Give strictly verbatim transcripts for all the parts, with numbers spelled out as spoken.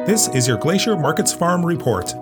This is your Glacier Markets Farm Report.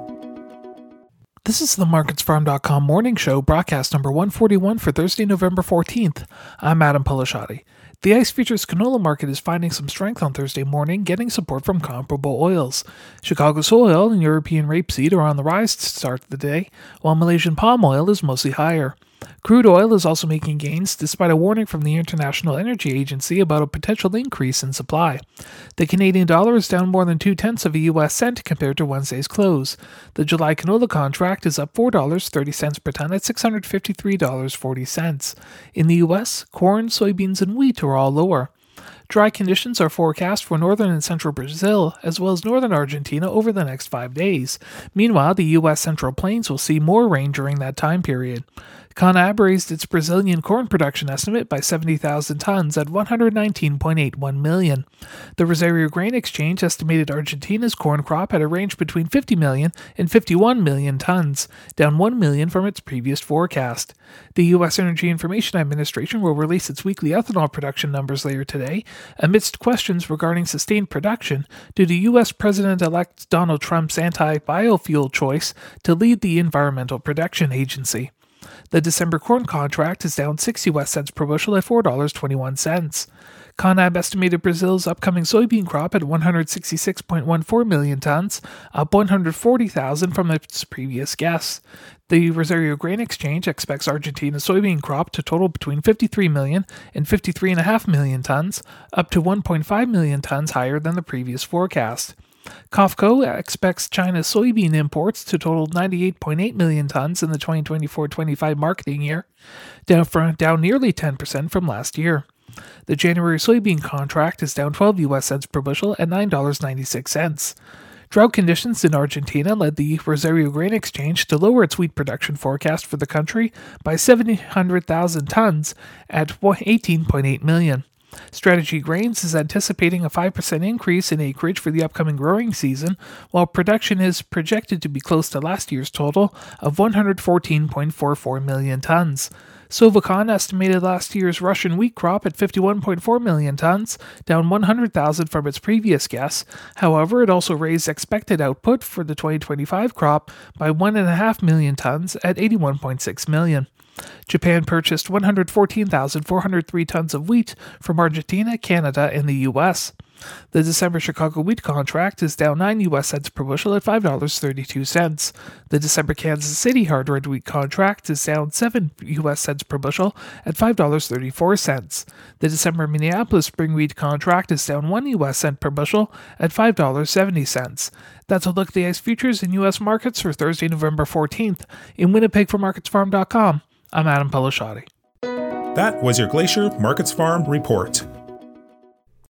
This is the Markets Farm dot com morning show, broadcast number one forty-one for Thursday, November fourteenth. I'm Adam Polishati. The ICE Futures canola market is finding some strength on Thursday morning, getting support from comparable oils. Chicago soy oil and European rapeseed are on the rise to start the day, while Malaysian palm oil is mostly higher. Crude oil is also making gains despite a warning from the International Energy Agency about a potential increase in supply. The Canadian dollar is down more than two-tenths of a U S cent compared to Wednesday's close. The July canola contract is up four dollars and thirty cents per ton at six hundred fifty-three dollars and forty cents. In the U S, corn, soybeans, and wheat are all lower. Dry conditions are forecast for northern and central Brazil, as well as northern Argentina over the next five days. Meanwhile, the U S Central Plains will see more rain during that time period. CONAB raised its Brazilian corn production estimate by seventy thousand tons at one hundred nineteen point eight one million. The Rosario Grain Exchange estimated Argentina's corn crop at a range between fifty million and fifty-one million tons, down one million from its previous forecast. The U S Energy Information Administration will release its weekly ethanol production numbers later today, amidst questions regarding sustained production due to U S President-elect Donald Trump's anti-biofuel choice to lead the Environmental Protection Agency. The December corn contract is down six U S cents per bushel at four dollars and twenty-one cents. CONAB estimated Brazil's upcoming soybean crop at one hundred sixty-six point one four million tons, up one hundred forty thousand from its previous guess. The Rosario Grain Exchange expects Argentina's soybean crop to total between fifty-three million and fifty-three point five million tons, up to one point five million tons higher than the previous forecast. COFCO expects China's soybean imports to total ninety-eight point eight million tons in the twenty twenty-four twenty-five marketing year, down, from, down nearly ten percent from last year. The January soybean contract is down twelve U S cents per bushel at nine dollars and ninety-six cents. Drought conditions in Argentina led the Rosario Grain Exchange to lower its wheat production forecast for the country by seven hundred thousand tons at eighteen point eight million. Strategy Grains is anticipating a five percent increase in acreage for the upcoming growing season, while production is projected to be close to last year's total of one hundred fourteen point four four million tons. Sovacon estimated last year's Russian wheat crop at fifty-one point four million tons, down one hundred thousand from its previous guess. However, it also raised expected output for the twenty twenty-five crop by one point five million tons at eighty-one point six million. Japan purchased one hundred fourteen thousand four hundred three tons of wheat from Argentina, Canada, and the U S. The December Chicago wheat contract is down nine U S cents per bushel at five dollars and thirty-two cents. The December Kansas City hard red wheat contract is down seven U S cents per bushel at five dollars and thirty-four cents. The December Minneapolis spring wheat contract is down one U S cent per bushel at five dollars and seventy cents. That's a look at the ICE futures in U S markets for Thursday, November fourteenth. In Winnipeg for Markets Farm dot com, I'm Adam Polishati. That was your Glacier Markets Farm Report.